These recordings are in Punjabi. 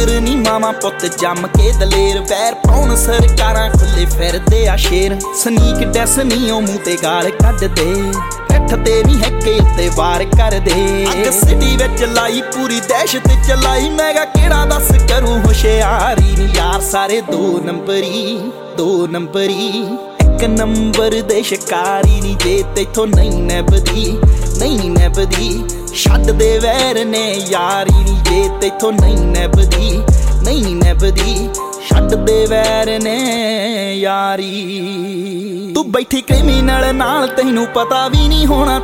ਮਗਰ ਨੀ ਮਾਵਾਂ ਪੁੱਤ ਜੰਮ ਕੇ ਦਲੇਰ ਵੈਰ ਪਾਉਣ ਸਰਕਾਰਾਂ ਖੁੱਲੇ ਫਿਰਦੇ ਆ ਸ਼ੇਰ ਸਨੀਕ ਡੈਸ ਨੀ ਉਹ ਮੂੰਹ ਤੇ ਗਾਲ ਕੱਢਦੇ ਪਿੱਠ ਤੇ ਨੀ ਹੈਕੇ ਉੱਤੇ ਵਾਰ ਕਰਦੇ ਅੱਗ ਸਿਟੀ ਵਿੱਚ ਲਾਈ ਪੂਰੀ ਦਹਿਸ਼ਤ ਚਲਾਈ ਮੈਂ ਕਿਹਾ ਕਿਹੜਾ ਦੱਸ ਕਰੂ ਹੁਸ਼ਿਆਰੀ ਨੀ ਯਾਰ ਸਾਰੇ ਦੋ ਨੰਬਰੀ ਇੱਕ ਨੰਬਰ ਦੇ ਸ਼ਿਕਾਰੀ ਨੀ ਜੇ ਤੇਥੋਂ ਨਹੀਂ ਨਿਭਦੀ ਛੱਡ ਦੇ ਵੈਰ ਨੇ ਯਾਰੀ ਨੀ ਜੇ ਤੇਥੋਂ ਨਹੀਂ ਨਿਭਦੀ ਛੱਡ ਦੇ ਵੈਰ ਨੇ ਯਾਰੀ ਤੂੰ ਬੈਠੀ ਕ੍ਰਿਮੀਨਲ ਨਾਲ ਤੈਨੂੰ ਪਤਾ ਵੀ ਨਹੀਂ ਹੋਣਾ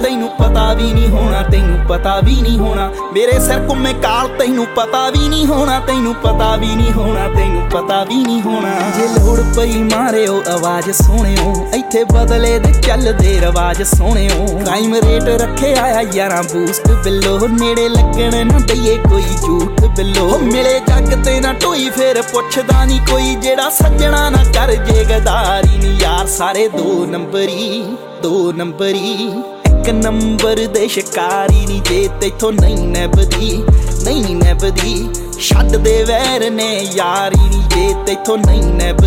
ਮੇਰੇ ਸਿਰ ਘੁੰਮੇ ਕਾਲ ਤੈਨੂੰ ਪਤਾ ਵੀ ਨਹੀਂ ਹੋਣਾ ਜੇ ਲੋੜ ਪਈ ਮਾਰਿਓ ਆਵਾਜ਼ ਸੋਹਣਿਓ ਇੱਥੇ ਬਦਲੇ ਦੇ ਚੱਲਦੇ ਰਵਾਜ ਸੋਹਣਿਓ ਕ੍ਰਾਈਮ ਰੇਟ ਰੱਖਿਆ ਆ ਯਾਰਾਂ ਬੂਸਟ ਬਿੱਲੋ ਨੇੜੇ ਲੱਗਣ ਨਾ ਦਈਏ ਕੋਈ ਝੂਠ ਬਿੱਲੋ ਮਿਲੇ ਜੱਗ ਤੇ ਨਾ ਢੋਈ ਫੇਰ ਪੁੱਛਦਾ ਨੀ ਕੋਈ ਜਿਹੜਾ ਸੱਜਣਾ ਨਾ ਕਰ ਜੇ ਗਦਾਰੀ ਨੀ ਯਾਰ ਸਾਰੇ ਦੋ ਨੰਬਰੀ ਇੱਕ ਨੰਬਰ ਦੇ ਸ਼ਿਕਾਰੀ ਨੀ ਜੇ ਤੇਥੋਂ ਨਹੀਂ ਨਿਭਦੀ ਛੱਡ ਦੇ ਵੈਰ ਨੇ ਯਾਰੀ ਨੀ ਜੇ ਤੇਥੋਂ ਨਹੀਂ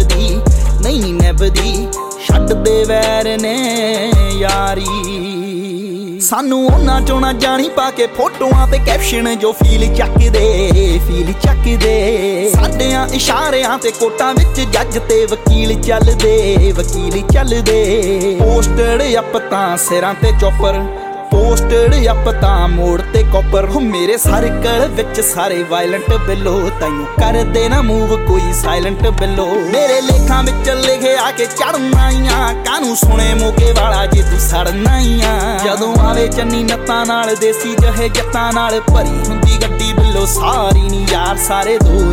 ਨਿਭਦੀ ਛੱਡ ਦੇ ਵੈਰ ਨੇ ਯਾਰੀ ਸਾਨੂੰ ਉਹਨਾਂ ਚੋਂ ਨਾ ਜਾਣੀ ਪਾ ਕੇ ਫੋਟੋਆਂ ਤੇ ਕੈਪਸ਼ਨ ਜੋ ਫੀਲ ਚੱਕਦੇ ਸਾਡਿਆਂ ਇਸ਼ਾਰਿਆਂ ਤੇ ਕੋਟਾਂ ਵਿੱਚ ਜੱਜ ਤੇ ਵਕੀਲ ਚੱਲਦੇ ਪੋਸਟਡ ਅਪ ਤਾਂ ਸਿਰਾਂ ਤੇ ਚੋਪਰ ਪੋਸਟਡ ਅਪ ਤਾਂ ਮੋੜ ਤੇ ਕੋਪਰ ਮੇਰੇ ਸਰਕਲ ਵਿੱਚ ਸਾਰੇ ਵਾਇਲੈਂਟ ਬਿੱਲੋ ਤੈਨੂੰ ਕਰਦੇ ਨਾ ਮੂਵ ਕੋਈ ਸਾਇਲੈਂਟ ਬਿੱਲੋ ਮੇਰੇ ਲੇਖਾਂ ਵਿੱਚ ਲਿਖਿਆ ਕਿ ਚੜਨਾ ਈ ਆ ਕਾਹਨੂੰ ਸੁਣੇ ਮੋਗੇ ਵਾਲਾ ਜੇ ਤੂੰ ਸੜਨਾ ਈ ਆ ਜਦੋਂ ਆਵੇ ਚੰਨੀ ਨੱਤਾਂ ਨਾਲ ਦੇਸੀ ਜਹੇ ਜੱਤਾਂ ਨਾਲ ਭਰੀ ਹੁੰਦੀ ਗੱਡੀ ਬਿੱਲੋ ਸਾਰੀ ਨੀ ਯਾਰ ਸਾਰੇ ਦੋ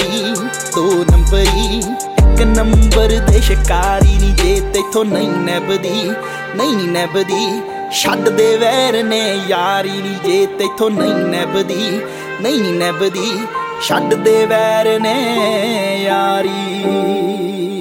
ਨੰਬਰੀ ਇੱਕ ਨੰਬਰ ਦੇ ਸ਼ਿਕਾਰੀ ਨੀ ਜੇ ਤੇਥੋਂ ਨਹੀਂ ਨਿਭਦੀ ਛੱਡ ਦੇ ਵੈਰ ਨੇ ਯਾਰੀ ਨੀ ਜੇ ਤੇਥੋਂ ਨਹੀਂ ਨਿਭਦੀ ਛੱਡ ਦੇ ਵੈਰ ਨੇ ਯਾਰੀ